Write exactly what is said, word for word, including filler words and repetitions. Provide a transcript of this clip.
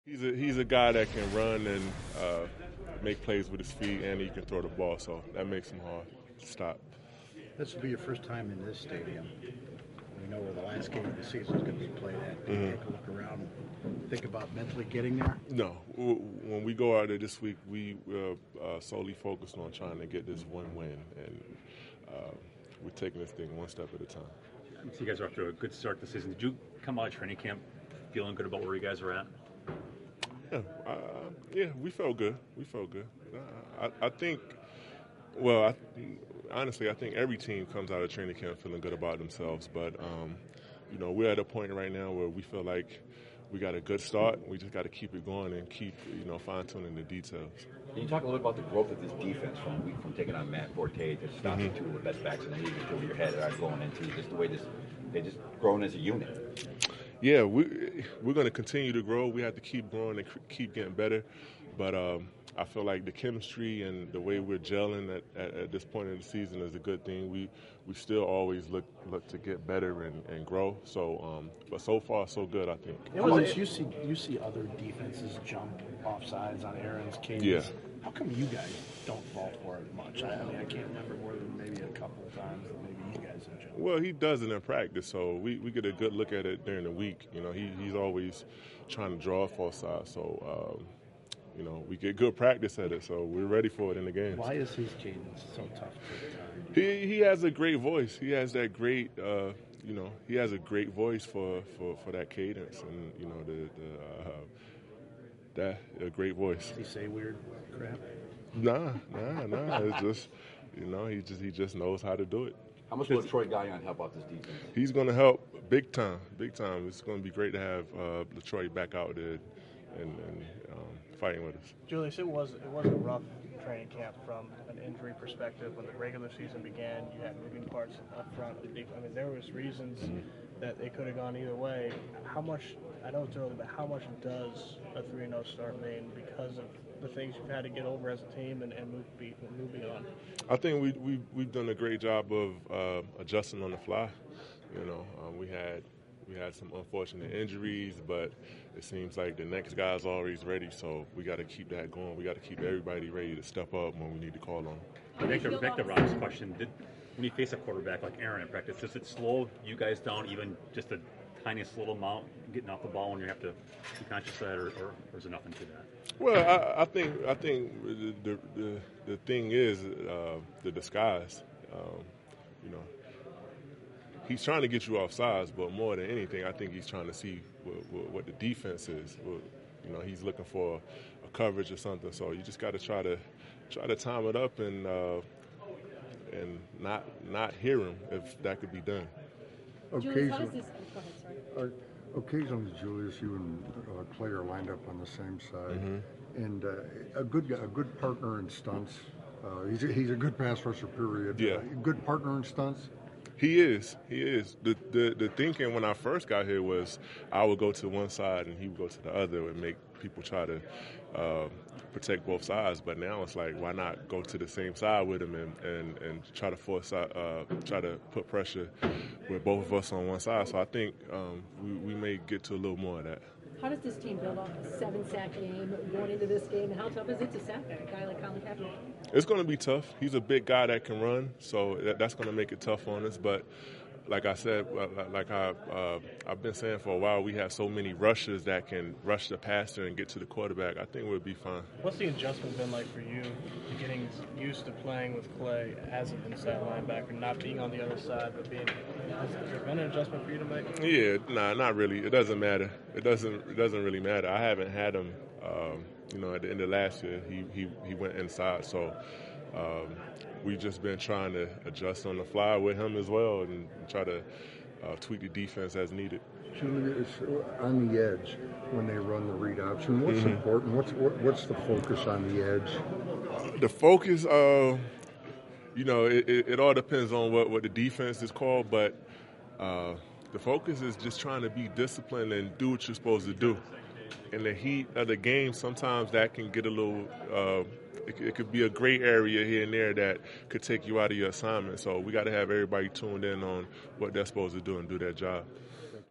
He's a he's a guy that can run and uh, make plays with his feet, and he can throw the ball, so that makes him hard to stop. This will be your first time in this stadium. We know where the last game of the season is going to be played at. Do you Mm-hmm. take a look around and think about mentally getting there? No, w- when we go out there this week, we uh, uh, solely focused on trying to get this one win, and uh, we're taking this thing one step at a time. So you guys are off to a good start this season. Did you come out of training camp feeling good about where you guys are at? Yeah, uh, yeah, we felt good. We felt good. Uh, I, I think, well, I, honestly, I think every team comes out of training camp feeling good about themselves. But, um, you know, we're at a point right now where we feel like we got a good start. We just got to keep it going and keep, you know, fine-tuning the details. Can you talk a little bit about the growth of this defense from from taking on Matt Forte to stopping Mm-hmm. two of the best backs in the league into where your head are going into just the way this they just grown as a unit? Yeah, we, we're going to continue to grow. We have to keep growing and keep getting better. But um, I feel like the chemistry and the way we're gelling at, at, at this point in the season is a good thing. We we still always look look to get better and, and grow. So, um, but so far so good, I think. It was, you see, you see other defenses jump offsides on Aaron's cadence. Yeah. How come you guys don't fall for it much? I, I mean, I can't remember more than maybe a couple of times that maybe you guys have jumped. Well, he does it in practice, so we, we get a good look at it during the week. You know, he, he's always trying to draw off offside, so um, you know, we get good practice at it, so we're ready for it in the games. Why is his cadence so tough to time? He he has a great voice. He has that great, uh, you know, he has a great voice for, for, for that cadence, and you know, the, the uh, that a great voice. Does he say weird crap? Nah, nah, nah. It's just, you know, he just he just knows how to do it. How much will Troy Gallion help out this defense? He's going to help big time, big time. It's going to be great to have uh, LaTroy back out there and, and um, fighting with us. Julius, it was it was a rough training camp from an injury perspective. When the regular season began, you had moving parts up front. I mean, there was reasons that it could have gone either way. How much, I know it's early, but how much does a three and oh start mean because of the things you've had to get over as a team and, and move, be, moving on? I think we, we, we've done a great job of uh, adjusting on the fly. You know, um, we had we had some unfortunate injuries, but it seems like the next guy's always ready, so we got to keep that going. We got to keep everybody ready to step up when we need to call on them. Back to, back to Rob's question, did, when you face a quarterback like Aaron in practice, does it slow you guys down even just the tiniest little amount getting off the ball when you have to be conscious of that, or, or, or is there nothing to that? Well, I, I think I think the the, the thing is uh, the disguise. Um, you know, he's trying to get you off sides, but more than anything, I think he's trying to see what, what, what the defense is. What, you know, he's looking for a coverage or something. So you just got to try to try to time it up and uh, and not not hear him if that could be done. Julius, how does Occasionally, this? Go ahead, sorry. uh, occasionally, Julius, you and uh, Clay are lined up on the same side, Mm-hmm. and uh, a good guy- a good partner in stunts. Uh, he's a, he's a good pass rusher. Period. Yeah. Uh, good partner in stunts. He is. He is. The, the the thinking when I first got here was I would go to one side and he would go to the other and make people try to uh, protect both sides. But now it's like, why not go to the same side with him and, and, and try to force out, uh, try to put pressure with both of us on one side. So I think um, we, we may get to a little more of that. How does this team build off a seven-sack game going into this game? And how tough is it to sack a guy like Colin Kaepernick? It's going to be tough. He's a big guy that can run, so that, that's going to make it tough on us. But like I said, like I, uh, I've been saying for a while, we have so many rushers that can rush the passer and get to the quarterback. I think we'll be fine. What's the adjustment been like for you, getting used to playing with Clay as an inside linebacker, not being on the other side, but being? Has there been an adjustment for you to make? Yeah, nah, not really. It doesn't matter. It doesn't. It doesn't really matter. I haven't had him. Um, you know, at the end of last year, he he, he went inside. So um, we've just been trying to adjust on the fly with him as well, and try to uh, tweak the defense as needed. Julius, on the edge when they run the read option, what's Mm-hmm. important? What's what, what's the focus on the edge? The focus, uh, you know, it, it, it all depends on what, what the defense is called, but uh, the focus is just trying to be disciplined and do what you're supposed to do. In the heat of the game, sometimes that can get a little, uh, it, it could be a gray area here and there that could take you out of your assignment. So we got to have everybody tuned in on what they're supposed to do and do their job.